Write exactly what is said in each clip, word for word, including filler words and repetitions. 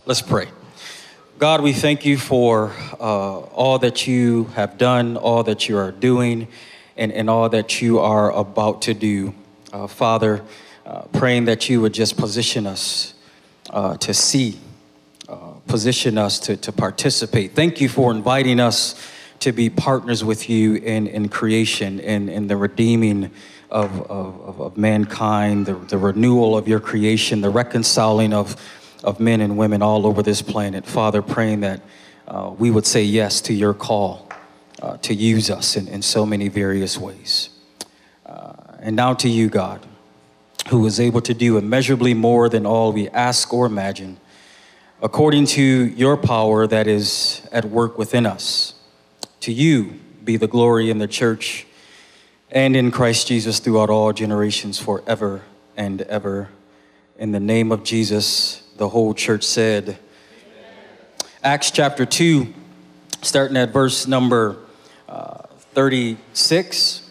Let's pray. God, we thank you for uh, all that you have done, all that you are doing, and, and all that you are about to do. Uh, Father, uh, praying that you would just position us uh, to see, uh, position us to, to participate. Thank you for inviting us to be partners with you in, in creation, in, in the redeeming of, of, of mankind, the, the renewal of your creation, the reconciling of of men and women all over this planet. Father, praying that uh, we would say yes to your call uh, to use us in, in so many various ways. Uh, and now to you, God, who is able to do immeasurably more than all we ask or imagine, according to your power that is at work within us. To you be the glory in the church and in Christ Jesus throughout all generations forever and ever. In the name of Jesus, the whole church said, amen. Acts chapter two, starting at verse number uh, thirty-six.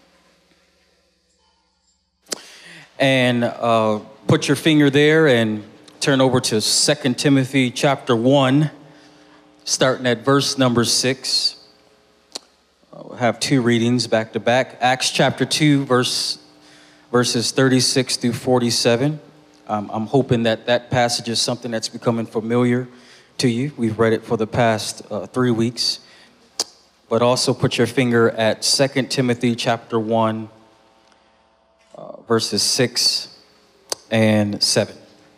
And uh, put your finger there and turn over to Second Timothy chapter one, starting at verse number six. Uh, we'll have two readings back to back. Acts chapter two, verse verses thirty-six through forty-seven. Um, I'm hoping that that passage is something that's becoming familiar to you. We've read it for the past uh, three weeks. But also put your finger at Second Timothy chapter one, uh, verses six and seven.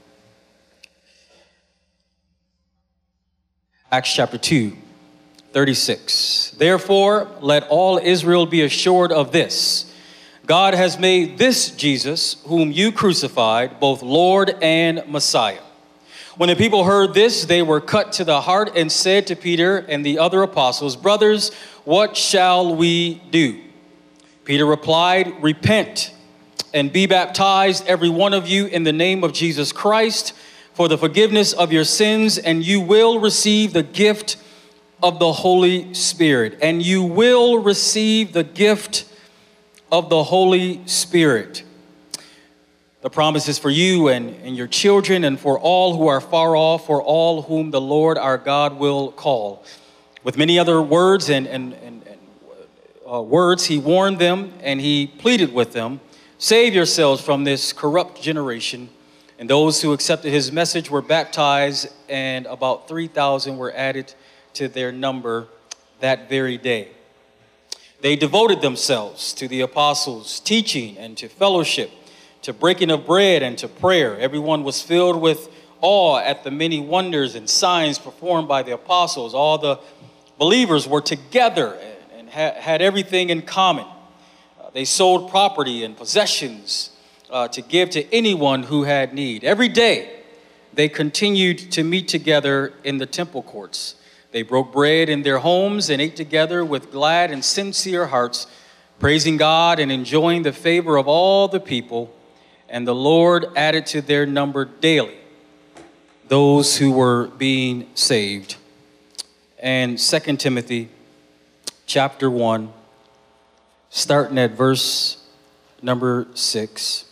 Acts chapter two, thirty-six. Therefore, let all Israel be assured of this. God has made this Jesus, whom you crucified, both Lord and Messiah. When the people heard this, they were cut to the heart and said to Peter and the other apostles, brothers, what shall we do? Peter replied, repent and be baptized, every one of you, in the name of Jesus Christ, for the forgiveness of your sins, and you will receive the gift of the Holy Spirit. And you will receive the gift of the Holy Spirit. The promise is for you and, and your children and for all who are far off, for all whom the Lord our God will call. With many other words and, and, and, and uh, words, he warned them and he pleaded with them, save yourselves from this corrupt generation. And those who accepted his message were baptized, and about three thousand were added to their number that very day. They devoted themselves to the apostles' teaching and to fellowship, to breaking of bread and to prayer. Everyone was filled with awe at the many wonders and signs performed by the apostles. All the believers were together and had everything in common. Uh, they sold property and possessions uh, to give to anyone who had need. Every day, they continued to meet together in the temple courts. They broke bread in their homes and ate together with glad and sincere hearts, praising God and enjoying the favor of all the people. And the Lord added to their number daily those who were being saved. And Second Timothy chapter one, starting at verse number six.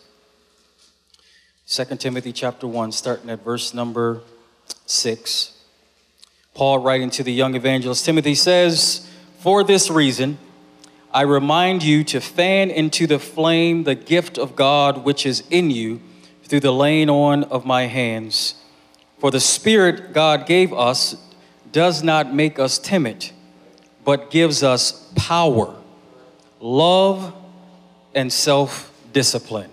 Second Timothy chapter one, starting at verse number six. Paul, writing to the young evangelist Timothy, says, for this reason, I remind you to fan into the flame the gift of God which is in you through the laying on of my hands. For the Spirit God gave us does not make us timid, but gives us power, love, and self-discipline.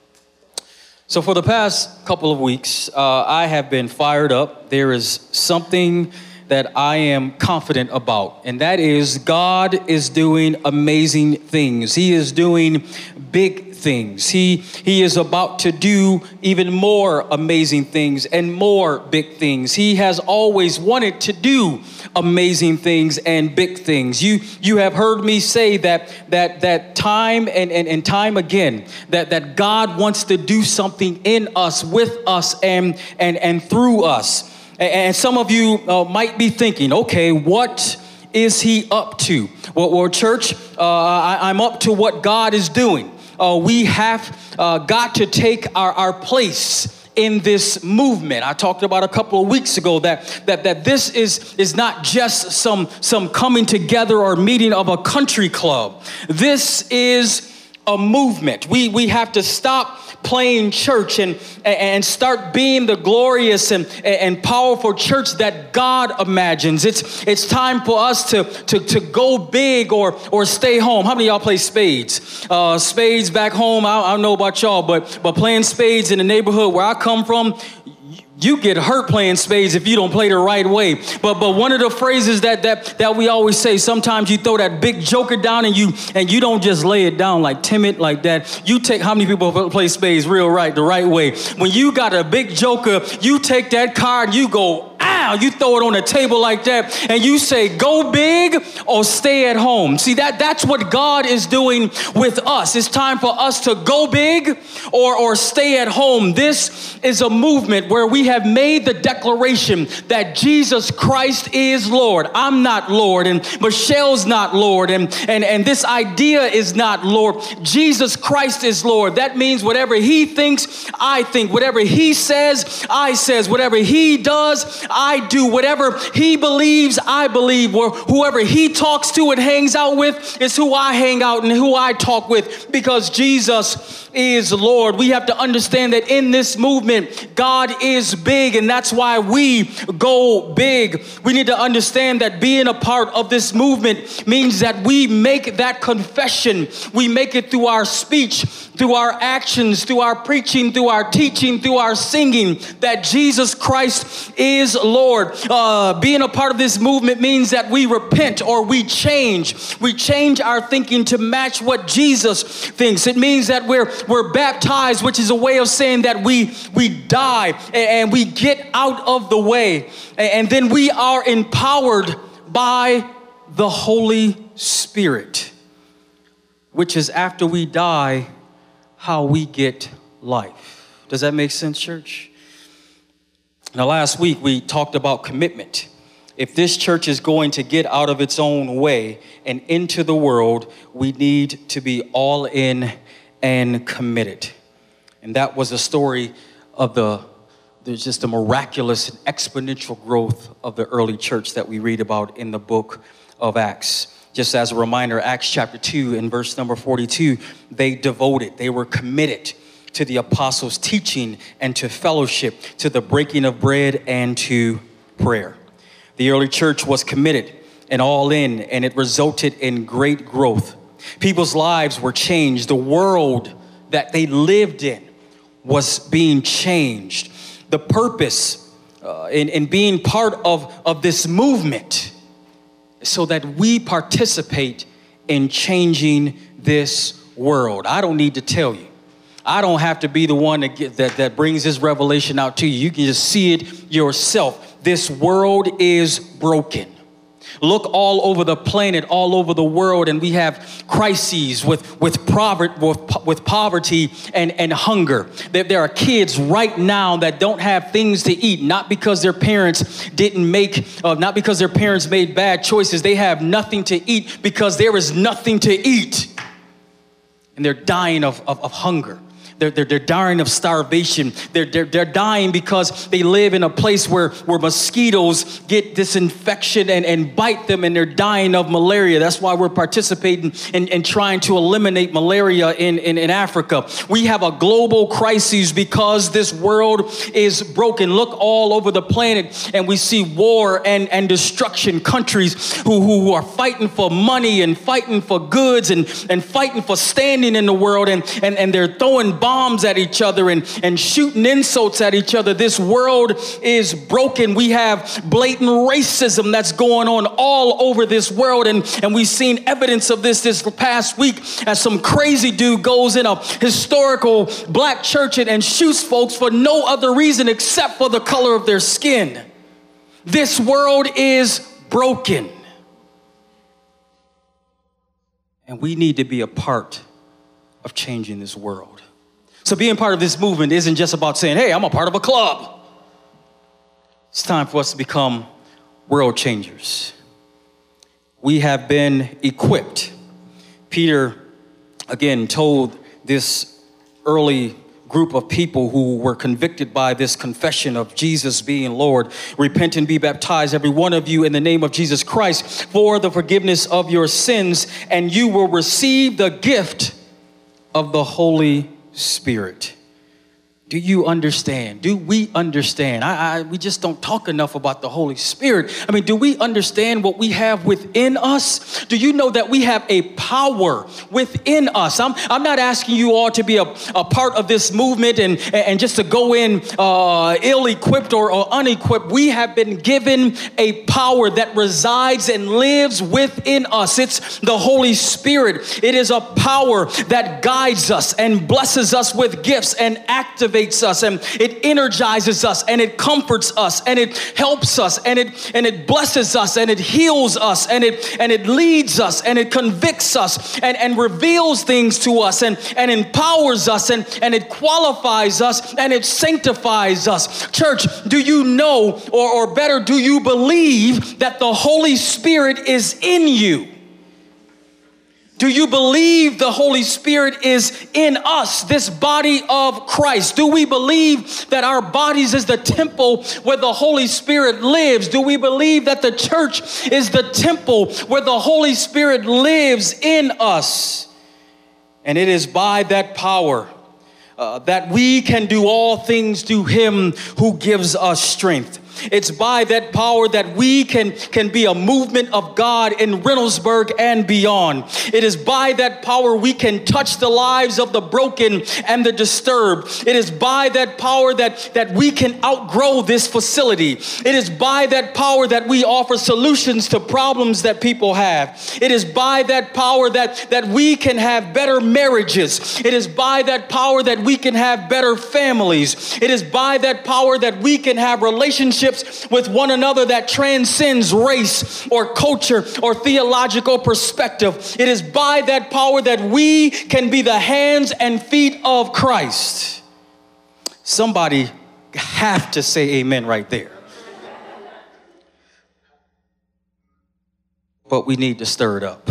So for the past couple of weeks, uh, I have been fired up. There is something that I am confident about, and that is God is doing amazing things. He is doing big things. He, he is about to do even more amazing things and more big things. He has always wanted to do amazing things and big things. You, you have heard me say that, that, that time and, and, and time again, that, that God wants to do something in us, with us, and, and, and through us. And some of you uh, might be thinking, okay, what is he up to? Well, well church, uh, I, I'm up to what God is doing. Uh, we have uh, got to take our, our place in this movement. I talked about a couple of weeks ago that that that this is is not just some some coming together or meeting of a country club. This is a movement. We we have to stop playing church and and start being the glorious and and powerful church that God imagines. It's it's time for us to to to go big or or stay home. How many of y'all play spades? Uh, spades back home. I, I don't know about y'all, but but playing spades in the neighborhood where I come from, you get hurt playing spades if you don't play the right way. But but one of the phrases that that that we always say, sometimes you throw that big joker down and you and you don't just lay it down like timid like that. You take, how many people play spades real right, the right way? When you got a big joker, you take that card, you go, ow, you throw it on the table like that, and you say, go big or stay at home. See, that that's what God is doing with us. It's time for us to go big or, or stay at home. This is a movement where we have made the declaration that Jesus Christ is Lord. I'm not Lord, and Michelle's not Lord, and, and, and this idea is not Lord. Jesus Christ is Lord. That means whatever he thinks, I think. Whatever he says, I says. Whatever he does, I do. Whatever he believes, I believe. Or whoever he talks to and hangs out with is who I hang out and who I talk with, because Jesus is Lord. We have to understand that in this movement, God is big, and that's why we go big. We need to understand that being a part of this movement means that we make that confession. We make it through our speech, through our actions, through our preaching, through our teaching, through our singing, that Jesus Christ is Lord. Uh, being a part of this movement means that we repent or we change. We change our thinking to match what Jesus thinks. It means that we're we're baptized, which is a way of saying that we we die and, and we get out of the way, and, and then we are empowered by the Holy Spirit, which is after we die, how we get life. Does that make sense, church? Now, last week we talked about commitment. If this church is going to get out of its own way and into the world, we need to be all in and committed. And that was the story of the, there's just the miraculous and exponential growth of the early church that we read about in the book of Acts. Just as a reminder, Acts chapter two and verse number forty-two, they devoted, they were committed to the apostles' teaching and to fellowship, to the breaking of bread and to prayer. The early church was committed and all in, and it resulted in great growth. People's lives were changed. The world that they lived in was being changed. The purpose uh, in, in being part of, of this movement is so that we participate in changing this world. I don't need to tell you. I don't have to be the one that, get, that, that brings this revelation out to you. You can just see it yourself. This world is broken. Look all over the planet, all over the world, and we have crises with with, poverty, with, with poverty and, and hunger. There, there are kids right now that don't have things to eat, not because their parents didn't make, uh, not because their parents made bad choices. They have nothing to eat because there is nothing to eat, and they're dying of, of, of hunger. They're, they're, they're dying of starvation. They're, they're, they're dying because they live in a place where, where mosquitoes get this infection and, and bite them, and they're dying of malaria. That's why we're participating in, in trying to eliminate malaria in, in, in Africa. We have a global crisis because this world is broken. Look all over the planet, and we see war and, and destruction. Countries who, who are fighting for money and fighting for goods and, and fighting for standing in the world, and, and, and they're throwing bombs bombs at each other and, and shooting insults at each other. This world is broken. We have blatant racism that's going on all over this world. And, and we've seen evidence of this this past week as some crazy dude goes in a historical black church and, and shoots folks for no other reason except for the color of their skin. This world is broken. And we need to be a part of changing this world. So being part of this movement isn't just about saying, hey, I'm a part of a club. It's time for us to become world changers. We have been equipped. Peter, again, told this early group of people who were convicted by this confession of Jesus being Lord. Repent and be baptized, every one of you, in the name of Jesus Christ for the forgiveness of your sins, and you will receive the gift of the Holy Spirit. Do you understand? Do we understand? I, I, we just don't talk enough about the Holy Spirit. I mean, do we understand what we have within us? Do you know that we have a power within us? I'm, I'm not asking you all to be a, a part of this movement and, and just to go in uh, ill-equipped or, or unequipped. We have been given a power that resides and lives within us. It's the Holy Spirit. It is a power that guides us and blesses us with gifts and activates us, and it energizes us, and it comforts us, and it helps us, and it and it blesses us, and it heals us, and it and it leads us, and it convicts us, and, and reveals things to us, and, and empowers us, and, and it qualifies us, and it sanctifies us. Church, do you know, or, or better, do you believe that the Holy Spirit is in you? Do you believe the Holy Spirit is in us, this body of Christ? Do we believe that our bodies is the temple where the Holy Spirit lives? Do we believe that the church is the temple where the Holy Spirit lives in us? And it is by that power uh, that we can do all things through him who gives us strength. It's by that power that we can, can be a movement of God in Reynoldsburg and beyond. It is by that power we can touch the lives of the broken and the disturbed. It is by that power that, that we can outgrow this facility. It is by that power that we offer solutions to problems that people have. It is by that power that, that we can have better marriages. It is by that power that we can have better families. It is by that power that we can have relationships with one another that transcends race or culture or theological perspective. It is by that power that we can be the hands and feet of Christ. Somebody have to say amen right there. But we need to stir it up.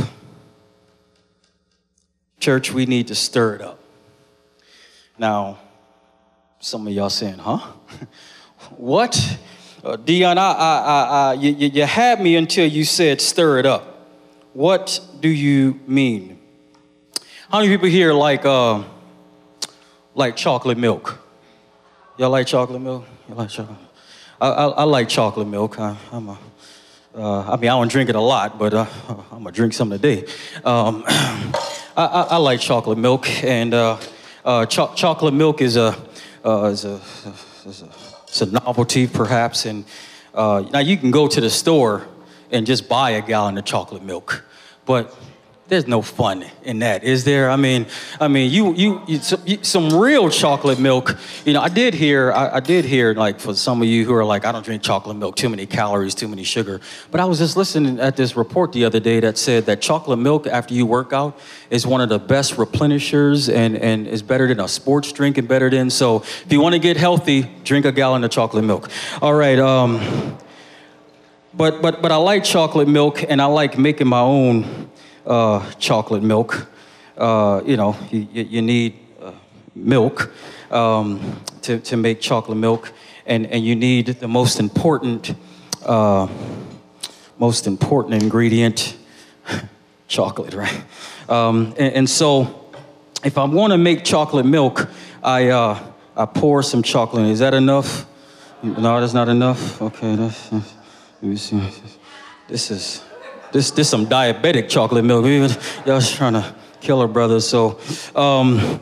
Church, we need to stir it up. Now, some of y'all saying, huh? What? Uh, Dion, I, I, I, I, you, you had me until you said stir it up. What do you mean? How many people here like uh, like chocolate milk? Y'all like chocolate milk? You like chocolate? I, I, I like chocolate milk. I, I'm a, uh, I mean, I don't drink it a lot, but uh, I'm gonna drink some today. Um, I, I, I like chocolate milk, and uh, uh, cho- chocolate milk is a uh, is a, is a It's a novelty, perhaps, and uh, now you can go to the store and just buy a gallon of chocolate milk, but there's no fun in that, is there? I mean, I mean, you, you, you, you some real chocolate milk. You know, I did hear, I, I did hear, like, for some of you who are like, I don't drink chocolate milk, too many calories, too many sugar. But I was just listening at this report the other day that said that chocolate milk after you work out is one of the best replenishers and and is better than a sports drink and better than. So if you want to get healthy, drink a gallon of chocolate milk. All right. Um, but but but I like chocolate milk, and I like making my own. Uh, chocolate milk. Uh, you know, you, you need uh, milk um, to, to make chocolate milk, and, and you need the most important, uh, most important ingredient, chocolate, right? Um, and, and so, if I want to make chocolate milk, I uh, I pour some chocolate in. Is that enough? No, that's not enough. Okay, that's, that's, let me see. This is. This this some diabetic chocolate milk. Y'all trying to kill our brothers. So um,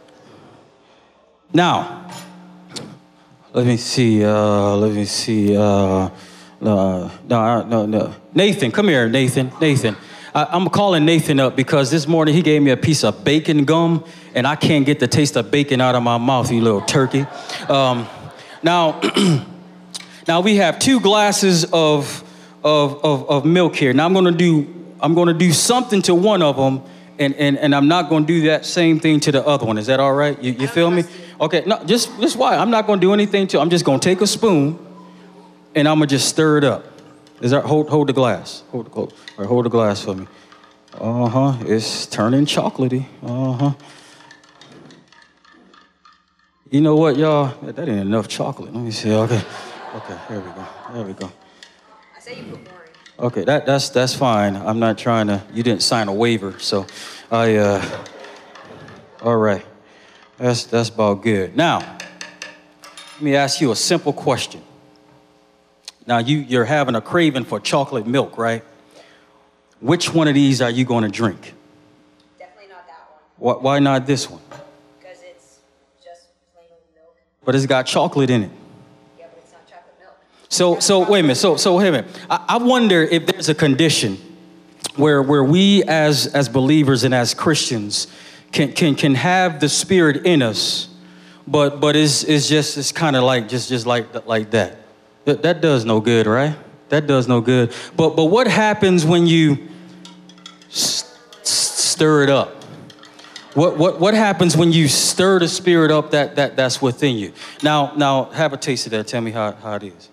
now, let me see. Uh, let me see. Uh, no, no, no, no. Nathan, come here, Nathan. Nathan, I, I'm calling Nathan up because this morning he gave me a piece of bacon gum, and I can't get the taste of bacon out of my mouth. You little turkey. Um, now, now we have two glasses of. Of, of, of milk here. Now I'm gonna do I'm gonna do something to one of them, and, and, and I'm not gonna do that same thing to the other one. Is that all right? You, you feel me? Okay, no, just just why I'm not gonna do anything to. I'm just gonna take a spoon, and I'm gonna just stir it up. Is that hold hold the glass? Hold the hold, or hold the glass for me. Uh huh. It's turning chocolatey. Uh huh. You know what, y'all? That ain't enough chocolate. Let me see. Okay. Okay, here we go. There we go. I say you put more in. Okay, that, that's that's fine. I'm not trying to, you didn't sign a waiver, so I, uh, all right. That's, that's about good. Now, let me ask you a simple question. Now, you, you're having a craving for chocolate milk, right? Which one of these are you going to drink? Definitely not that one. Why, why not this one? Because it's just plain old milk. But it's got chocolate in it. Yeah, but it's not chocolate milk. So, so wait a minute. So, so wait a minute. I, I wonder if there's a condition where, where we as, as believers and as Christians can, can, can have the Spirit in us, but, but it's, it's just, it's kind of like, just, just like, like that. that. That does no good, right? That does no good. But, but what happens when you st- stir it up? What, what, what happens when you stir the Spirit up that, that, that's within you? Now, now have a taste of that. Tell me how, how it is.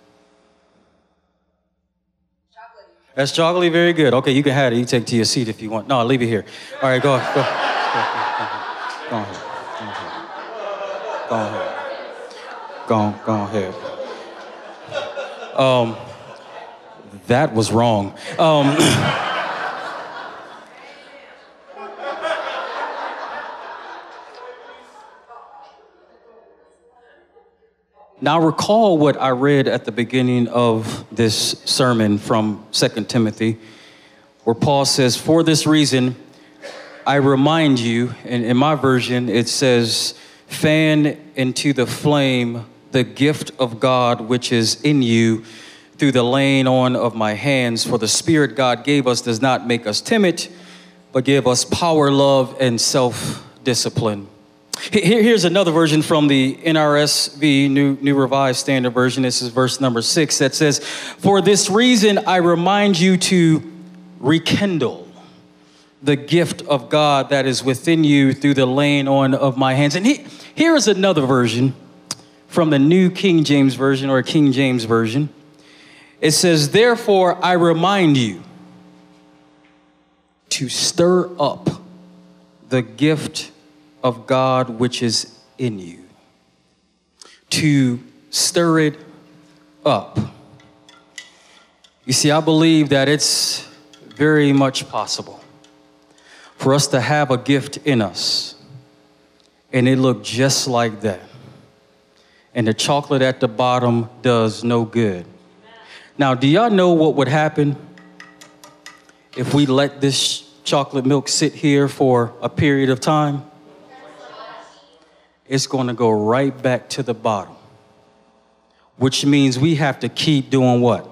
That's chocolatey, very good. Okay, you can have it. You take it to your seat if you want. No, leave it here. All right, go, go, go, go, go ahead. Go ahead. Go ahead. Go, go ahead. Um, that was wrong. Um, Now recall what I read at the beginning of this sermon from Second Timothy, where Paul says, for this reason, I remind you, and in my version, it says, fan into the flame the gift of God which is in you through the laying on of my hands. For the Spirit God gave us does not make us timid, but give us power, love, and self-discipline. Here's another version from the N R S V, New, New Revised Standard Version. This is verse number six that says, for this reason, I remind you to rekindle the gift of God that is within you through the laying on of my hands. And he, here is another version from the New King James Version or King James Version. It says, therefore, I remind you to stir up the gift of God which is in you, to stir it up. You see, I believe that it's very much possible for us to have a gift in us and it look just like that. And the chocolate at the bottom does no good. Now, do y'all know what would happen if we let this chocolate milk sit here for a period of time? It's going to go right back to the bottom, which means we have to keep doing what?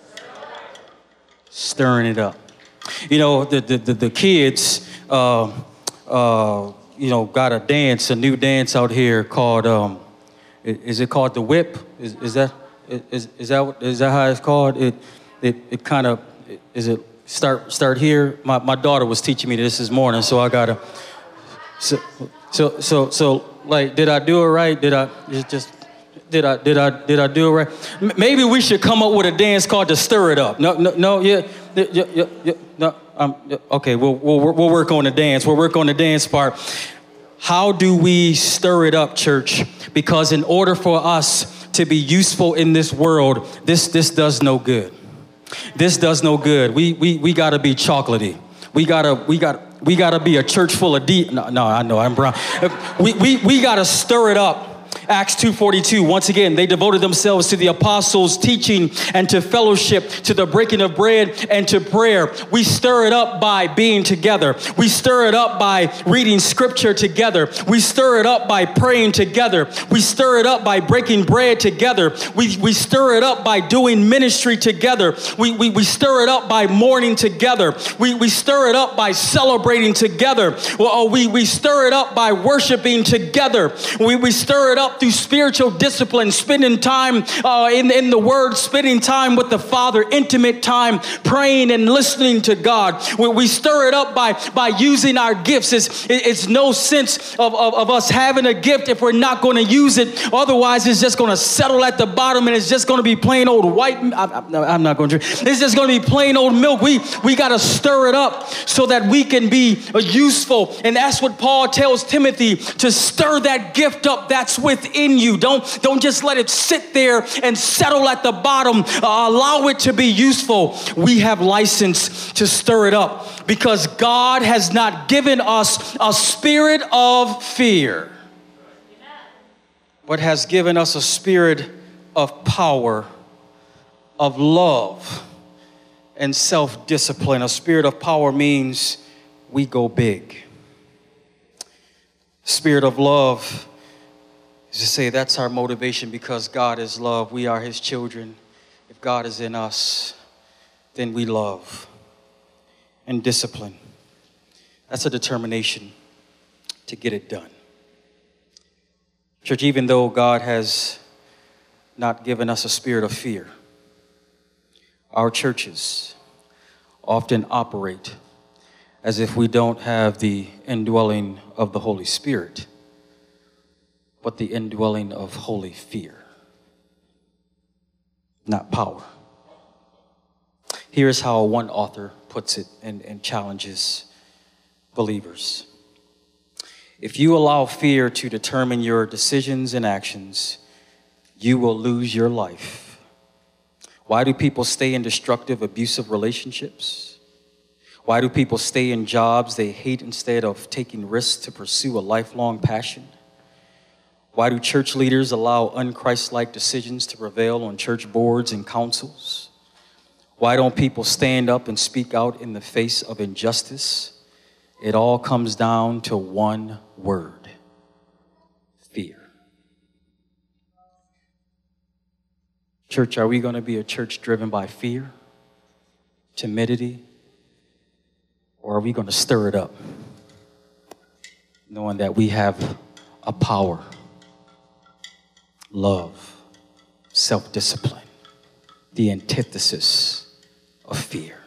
Stirring it up. You know, the the, the, the kids, uh, uh, you know, got a dance, a new dance out here called, um, is it called the whip? Is, is that is is that is that how it's called? It it it kind of is it start start here. My my daughter was teaching me this this morning, so I gotta. So so so so. Like, did I do it right? Did I just, just did I did I did I do it right? M- maybe we should come up with a dance called to stir it up. No, no, no, yeah, yeah, yeah, yeah no. Um, yeah, okay, we'll we'll we'll work on the dance. We'll work on the dance part. How do we stir it up, church? Because in order for us to be useful in this world, this this does no good. This does no good. We we we gotta be chocolatey. We gotta we got. We got to be a church full of deep. No, no, I know I'm brown. We, we, we got to stir it up. Acts two forty-two, once again, they devoted themselves to the apostles' teaching and to fellowship, to the breaking of bread and to prayer. We stir it up by being together. We stir it up by reading scripture together. We stir it up by praying together. We stir it up by breaking bread together. We, we stir it up by doing ministry together. We, we, we stir it up by mourning together. We, we stir it up by celebrating together. Well, we, we stir it up by worshiping together. We, we stir it up through spiritual discipline, spending time uh, in, in the Word, spending time with the Father, intimate time, praying and listening to God. We, we stir it up by, by using our gifts. It's, it's no sense of, of, of us having a gift if we're not going to use it. Otherwise, it's just going to settle at the bottom and it's just going to be plain old white. I, I'm not going to drink. It's just going to be plain old milk. We, we got to stir it up so that we can be useful. And that's what Paul tells Timothy, to stir that gift up that's within within you. Don't, don't just let it sit there and settle at the bottom. Uh, allow it to be useful. We have license to stir it up because God has not given us a spirit of fear, but has given us a spirit of power, of love, and self-discipline. A spirit of power means we go big. Spirit of love is to say that's our motivation because God is love. We are his children. If God is in us, then we love. And discipline, that's a determination to get it done. Church, even though God has not given us a spirit of fear, our churches often operate as if we don't have the indwelling of the Holy Spirit, but the indwelling of holy fear, not power. Here's how one author puts it and, and challenges believers. If you allow fear to determine your decisions and actions, you will lose your life. Why do people stay in destructive, abusive relationships? Why do people stay in jobs they hate instead of taking risks to pursue a lifelong passion? Why do church leaders allow un-Christ-like decisions to prevail on church boards and councils? Why don't people stand up and speak out in the face of injustice? It all comes down to one word: fear. Church, are we going to be a church driven by fear, timidity, or are we going to stir it up, knowing that we have a power, love, self-discipline, the antithesis of fear?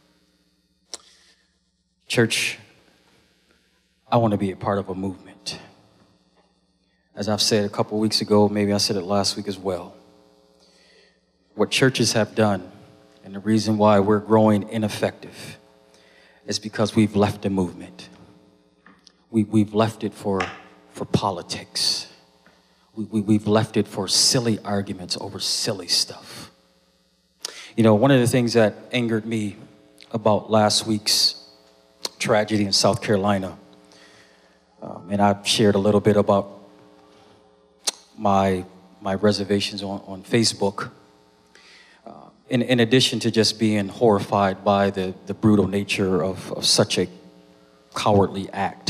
Church, I want to be a part of a movement. As I've said a couple weeks ago, maybe I said it last week as well. What churches have done, and the reason why we're growing ineffective, is because we've left the movement. We, we've left it for, for politics. We, we, we've left it for silly arguments over silly stuff. You know, one of the things that angered me about last week's tragedy in South Carolina, um, and I've shared a little bit about my, my reservations on, on Facebook. In, in addition to just being horrified by the, the brutal nature of, of such a cowardly act,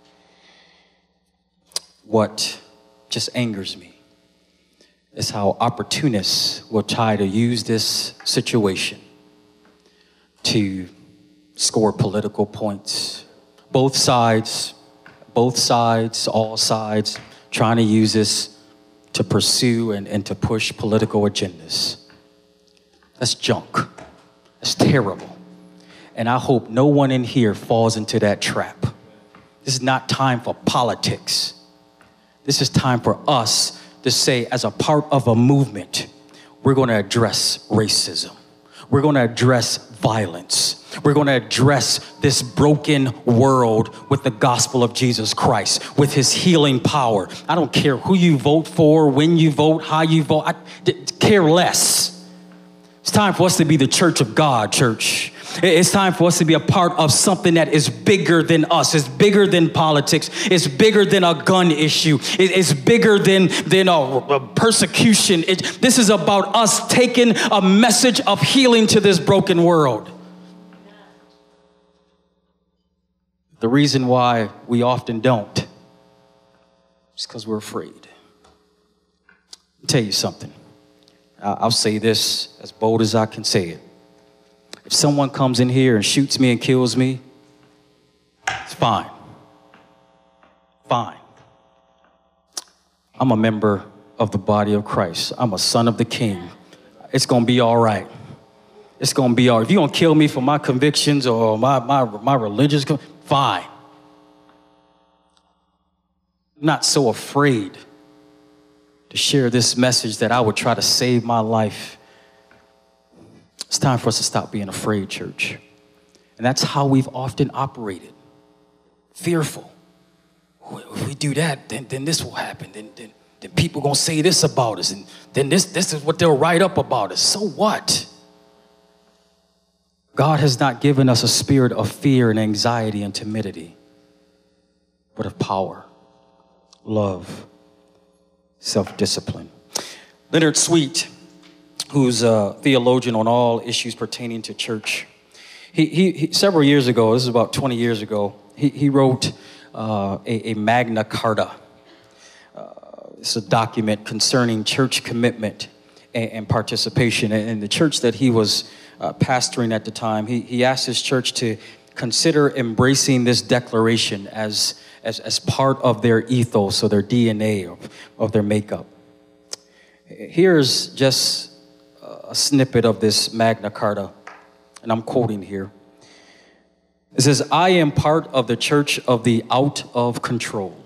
what just angers me is how opportunists will try to use this situation to score political points. Both sides, both sides, all sides, trying to use this to pursue and, and to push political agendas. That's junk. That's terrible. And I hope no one in here falls into that trap. This is not time for politics. This is time for us to say, as a part of a movement, we're going to address racism. We're going to address violence. We're going to address this broken world with the gospel of Jesus Christ, with his healing power. I don't care who you vote for, when you vote, how you vote. I d- care less. It's time for us to be the church of God, church. It's time for us to be a part of something that is bigger than us. It's bigger than politics. It's bigger than a gun issue. It's bigger than, than a persecution. It, this is about us taking a message of healing to this broken world. The reason why we often don't is because we're afraid. I'll tell you something. I'll say this as bold as I can say it. If someone comes in here and shoots me and kills me, it's fine. Fine. I'm a member of the body of Christ. I'm a son of the King. It's going to be all right. It's going to be all right. If you're going to kill me for my convictions or my, my, my religious, fine. I'm not so afraid to share this message that I would try to save my life. It's time for us to stop being afraid, church. And that's how we've often operated. Fearful. If we do that, then, then this will happen. Then, then, then people gonna say this about us, and then this, this is what they'll write up about us. So what? God has not given us a spirit of fear and anxiety and timidity, but of power, love, self-discipline. Leonard Sweet, who's a theologian on all issues pertaining to church, he, he, he several years ago, this is about twenty years ago, he, he wrote uh, a, a Magna Carta. Uh, it's a document concerning church commitment and, and participation. And the church that he was uh, pastoring at the time, he, he asked his church to consider embracing this declaration as, as, as part of their ethos or their D N A, of, of their makeup. Here's just a snippet of this Magna Carta, and I'm quoting here. It says, I am part of the church of the out of control.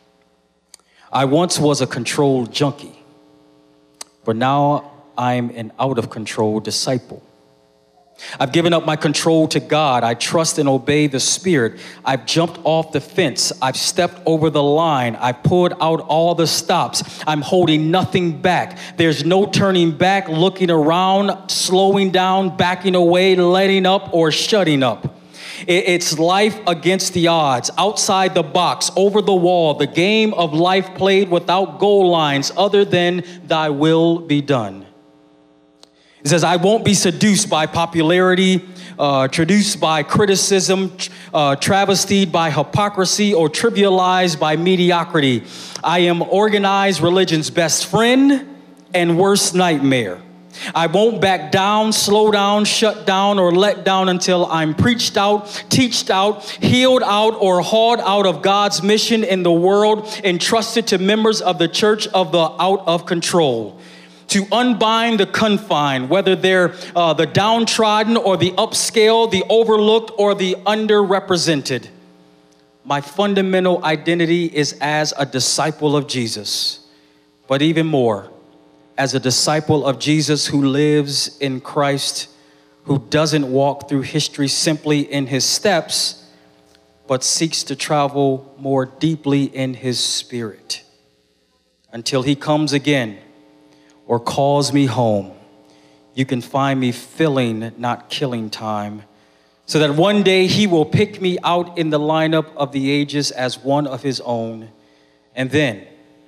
I once was a control junkie, but now I'm an out of control disciple. I've given up my control to God. I trust and obey the Spirit. I've jumped off the fence. I've stepped over the line. I've pulled out all the stops. I'm holding nothing back. There's no turning back, looking around, slowing down, backing away, letting up, or shutting up. It's life against the odds, outside the box, over the wall, the game of life played without goal lines other than thy will be done. It says, I won't be seduced by popularity, uh, traduced by criticism, uh, travestied by hypocrisy, or trivialized by mediocrity. I am organized religion's best friend and worst nightmare. I won't back down, slow down, shut down, or let down until I'm preached out, teached out, healed out, or hauled out of God's mission in the world, entrusted to members of the church of the out of control. To unbind the confined, whether they're uh, the downtrodden or the upscale, the overlooked or the underrepresented. My fundamental identity is as a disciple of Jesus, but even more, as a disciple of Jesus who lives in Christ, who doesn't walk through history simply in his steps, but seeks to travel more deeply in his spirit until he comes again or calls me home. You can find me filling, not killing time, so that one day he will pick me out in the lineup of the ages as one of his own. And then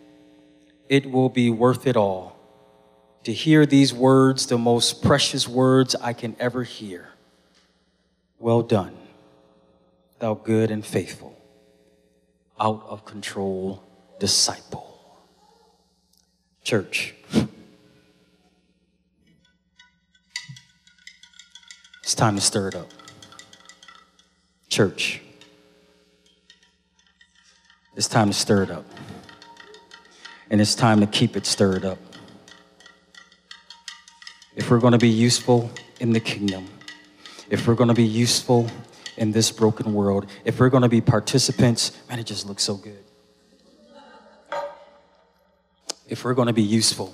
it will be worth it all to hear these words, the most precious words I can ever hear. Well done, thou good and faithful, out of control disciple. Church, it's time to stir it up. Church, it's time to stir it up. And it's time to keep it stirred up. If we're going to be useful in the kingdom, if we're going to be useful in this broken world, if we're going to be participants, man, it just looks so good. If we're going to be useful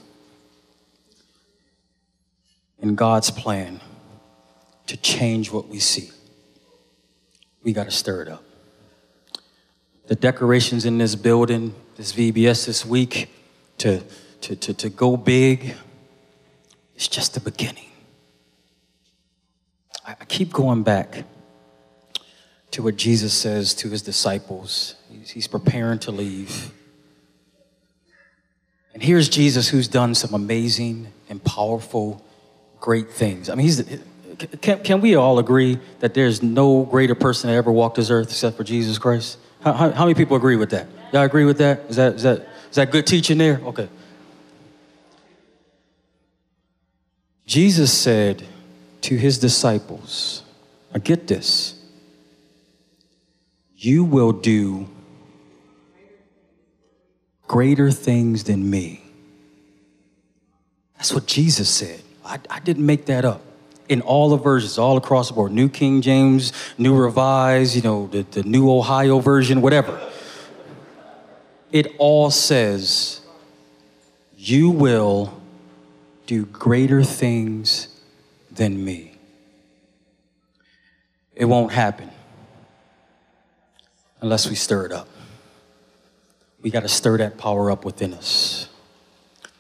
in God's plan to change what we see, we got to stir it up. The decorations in this building, this V B S this week, to, to, to, to go big, it's just the beginning. I, I keep going back to what Jesus says to his disciples. He's, he's preparing to leave. And here's Jesus, who's done some amazing and powerful, great things. I mean, he's, can, can we all agree that there's no greater person that ever walked this earth except for Jesus Christ? How, how, how many people agree with that? Y'all agree with that? Is that, is that, is that good teaching there? Okay. Jesus said to his disciples, now get this, you will do greater things than me. That's what Jesus said. I, I didn't make that up. In all the versions, all across the board, New King James, New Revised, you know, the, the New Ohio version, whatever. It all says, you will do greater things than me. It won't happen unless we stir it up. We got to stir that power up within us.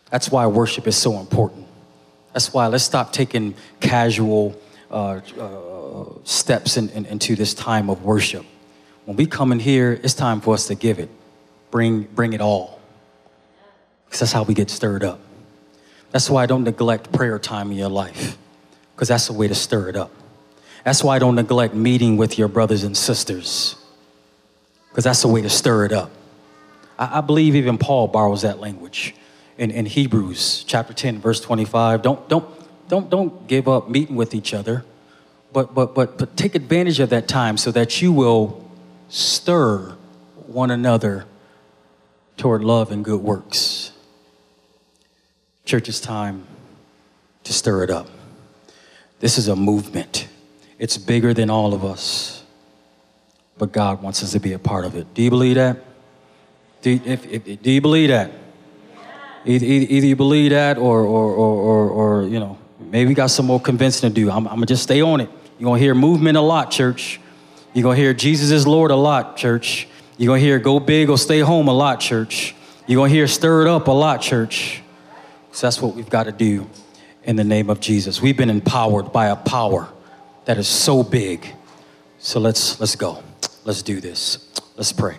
That's why worship is so important. That's why let's stop taking casual uh, uh, steps in, in, into this time of worship. When we come in here, it's time for us to give it. Bring, bring it all. Because that's how we get stirred up. That's why I don't neglect prayer time in your life. Because that's a way to stir it up. That's why I don't neglect meeting with your brothers and sisters. Because that's a way to stir it up. I, I believe even Paul borrows that language. In, in Hebrews chapter ten, verse twenty-five, don't don't don't don't give up meeting with each other, but but but but take advantage of that time so that you will stir one another toward love and good works. Church, it's time to stir it up. This is a movement. It's bigger than all of us, but God wants us to be a part of it. Do you believe that? Do you, if, if, do you believe that? Either, either you believe that or, or, or, or, or, you know, maybe we got some more convincing to do. I'm, I'm going to just stay on it. You're going to hear movement a lot, church. You're going to hear Jesus is Lord a lot, church. You're going to hear go big or stay home a lot, church. You're going to hear stir it up a lot, church. So that's what we've got to do in the name of Jesus. We've been empowered by a power that is so big. So let's, let's go. Let's do this. Let's pray.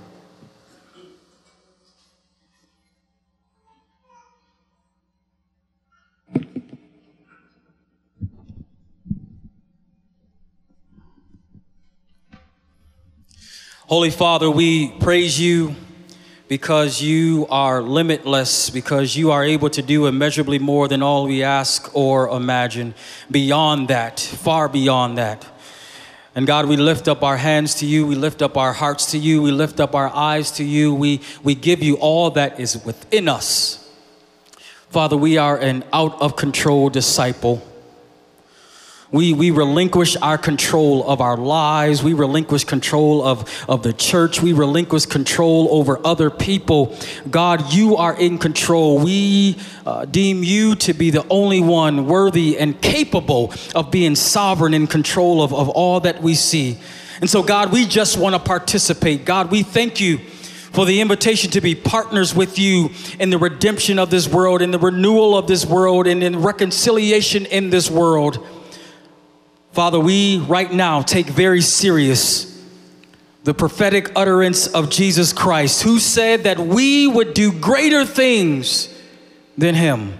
Holy Father, we praise you because you are limitless, because you are able to do immeasurably more than all we ask or imagine. Beyond that, far beyond that. And God, we lift up our hands to you. We lift up our hearts to you. We lift up our eyes to you. We, we give you all that is within us. Father, we are an out of control disciple. We, we relinquish our control of our lives. We relinquish control of, of the church. We relinquish control over other people. God, you are in control. We uh, deem you to be the only one worthy and capable of being sovereign in control of, of all that we see. And so, God, we just want to participate. God, we thank you for the invitation to be partners with you in the redemption of this world, in the renewal of this world, and in reconciliation in this world. Father, we right now take very serious the prophetic utterance of Jesus Christ, who said that we would do greater things than him.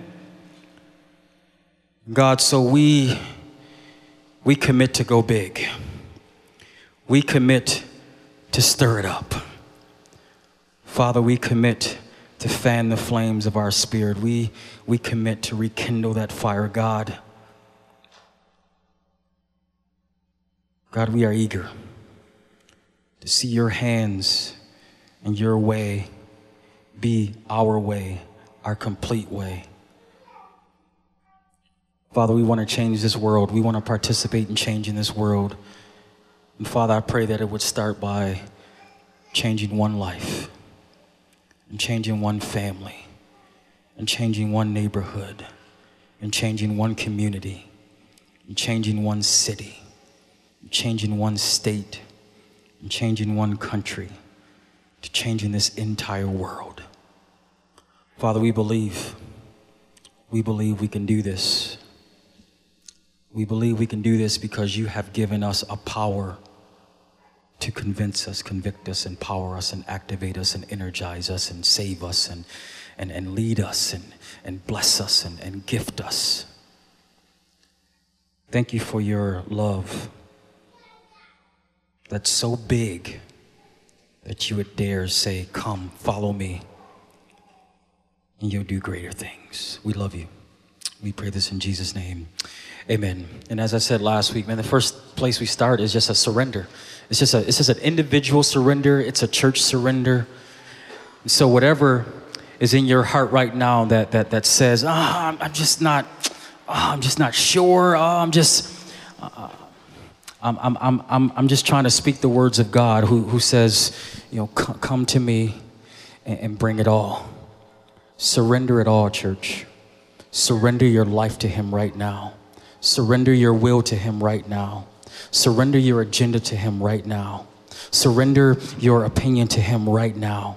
God, so we, we commit to go big. We commit to stir it up. Father, we commit to fan the flames of our spirit. We, we commit to rekindle that fire, God. God, we are eager to see your hands and your way be our way, our complete way. Father, we want to change this world. We want to participate in changing this world. And Father, I pray that it would start by changing one life and changing one family and changing one neighborhood and changing one community and changing one city. Changing one state, and changing one country, to changing this entire world. Father, we believe, we believe we can do this. We believe we can do this because you have given us a power to convince us, convict us, empower us, and activate us, and energize us, and save us, and, and, and lead us, and, and bless us, and, and gift us. Thank you for your love that's so big that you would dare say, come, follow me, and you'll do greater things. We love you. We pray this in Jesus' name. Amen. And as I said last week, man, the first place we start is just a surrender. It's just a, it's just an individual surrender. It's a church surrender. And so whatever is in your heart right now that that that says, ah, oh, I'm just not, oh, I'm just not sure. Oh, I'm just, uh, I'm, I'm, I'm, I'm, I'm just trying to speak the words of God who, who says, you know, come, come to me and, and bring it all. Surrender it all, church. Surrender your life to him right now. Surrender your will to him right now. Surrender your agenda to him right now. Surrender your opinion to him right now.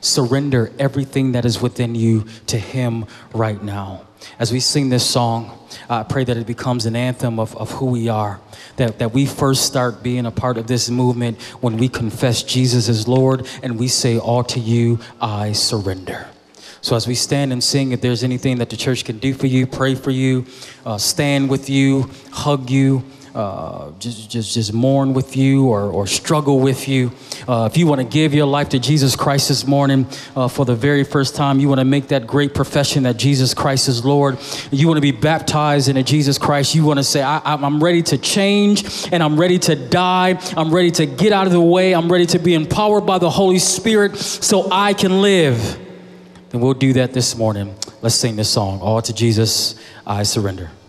Surrender everything that is within you to him right now. As we sing this song, I pray that it becomes an anthem of, of who we are, that, that we first start being a part of this movement when we confess Jesus as Lord and we say, all to you, I surrender. So as we stand and sing, if there's anything that the church can do for you, pray for you, uh, stand with you, hug you, uh, just, just, just mourn with you or, or struggle with you. Uh, if you want to give your life to Jesus Christ this morning uh, for the very first time, you want to make that great profession that Jesus Christ is Lord. You want to be baptized into Jesus Christ. You want to say, I, I'm ready to change and I'm ready to die. I'm ready to get out of the way. I'm ready to be empowered by the Holy Spirit so I can live. Then we'll do that this morning. Let's sing this song. All to Jesus, I surrender.